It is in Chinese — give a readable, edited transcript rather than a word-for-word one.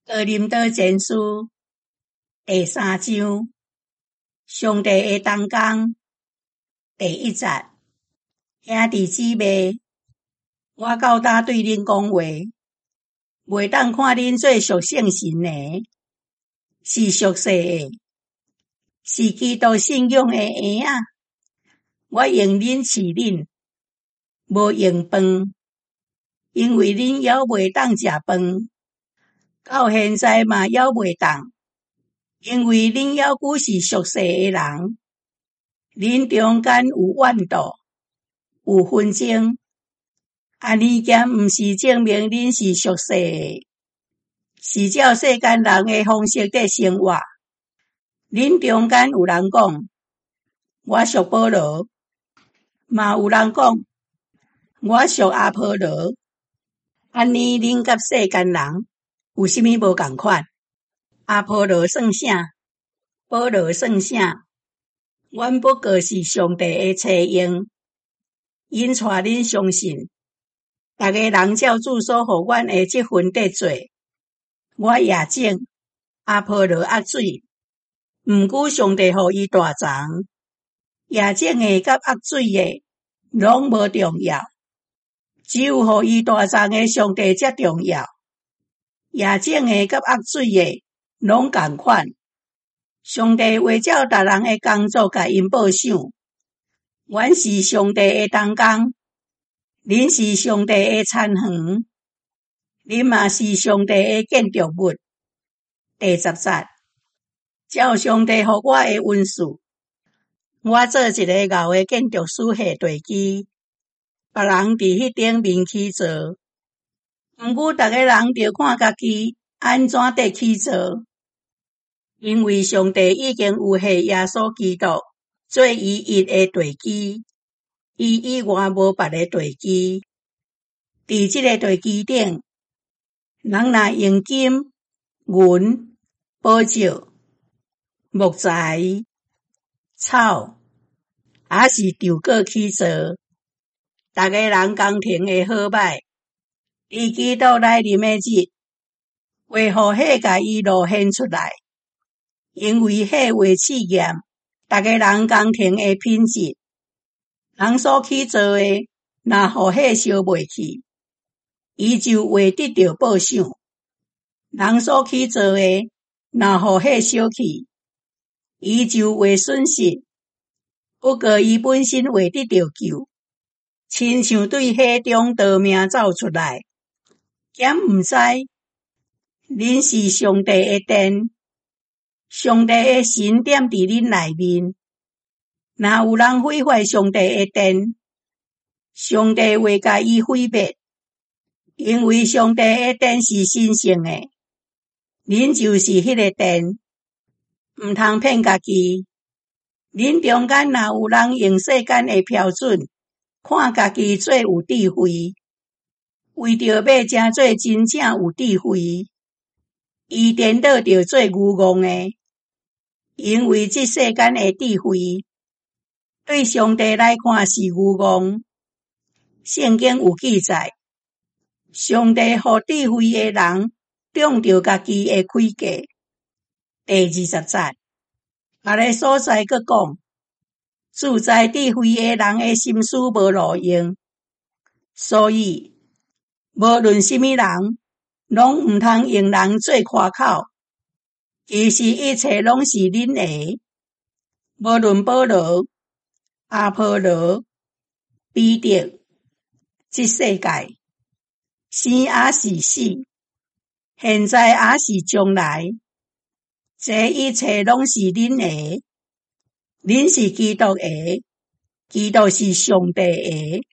哥林多前书第3章，上帝的同工第1节，兄弟姊妹，我到今对恁讲话，袂当看恁做属圣神的，是属世的，是基督信仰的婴仔。我用恁饲恁，无用饭，因为恁还袂当食饭，到现在嘛还袂当。因为恁还久是属世的人，恁中间有怨斗，有纷争，安尼咸毋是证明恁是属世的，是照世间人的方式在生活。恁中间有人讲，我属保罗，嘛有人讲，我属阿波罗，安尼恁甲世间人有啥物无共款？阿波罗算啥？保罗算啥？阮不过是上帝的册用，因带恁相信，逐个人照主所互阮的这份得做。我也种，阿波罗压水，毋过上帝互伊大长。也种的甲压水的，拢无重要，只有互伊大长的上帝才重要。也种的甲压水的，拢共款。上帝为照逐人的工作甲因报赏。阮是上帝的同工，恁是上帝的田园，恁嘛是上帝的建筑物。第10节，照上帝互我的恩赐，我做一个牛的建筑师下地基，别人伫迄顶面起造。毋过逐个人着看家己安怎得起造。因为上帝已经有下耶稣基督做伊一的地基，伊以外无别的地基。伫即个地基顶，人若用金、银、宝石、木材、草，还是稻果起造，逐个人工程的好歹，伫基督来临的日，会互火甲伊露现出来。因为火会试验逐个人工程的品质。人所起造的，若互火烧袂去，伊就会得到报赏。人所起造的，若互火烧去，伊就会损失。不过伊本身会得到救，亲像对火中夺命走出来。咸毋知，恁是上帝的殿，上帝的神踮伫恁内面。若有人毁坏上帝的殿，上帝会甲伊毁灭，因为上帝的殿是神圣的，恁就是迄个殿，毋通骗家己。恁中间若有人用世间的标准，看家己最有智慧，为着要真做真正有智慧，伊颠倒着做愚戆的。因为这世间的智慧，对上帝来看是愚戆。圣经有记载，上帝互智慧的人中着家己的亏价。第20节，别个所在佫讲，住在智慧的人的心思无路用，所以无论什么人，拢毋通用人做夸口。其实一切拢是恁的，无论保罗、阿波罗、彼得，这世界，生也是死，现在也是将来，这一切拢是恁的。恁是基督的，基督是上帝的。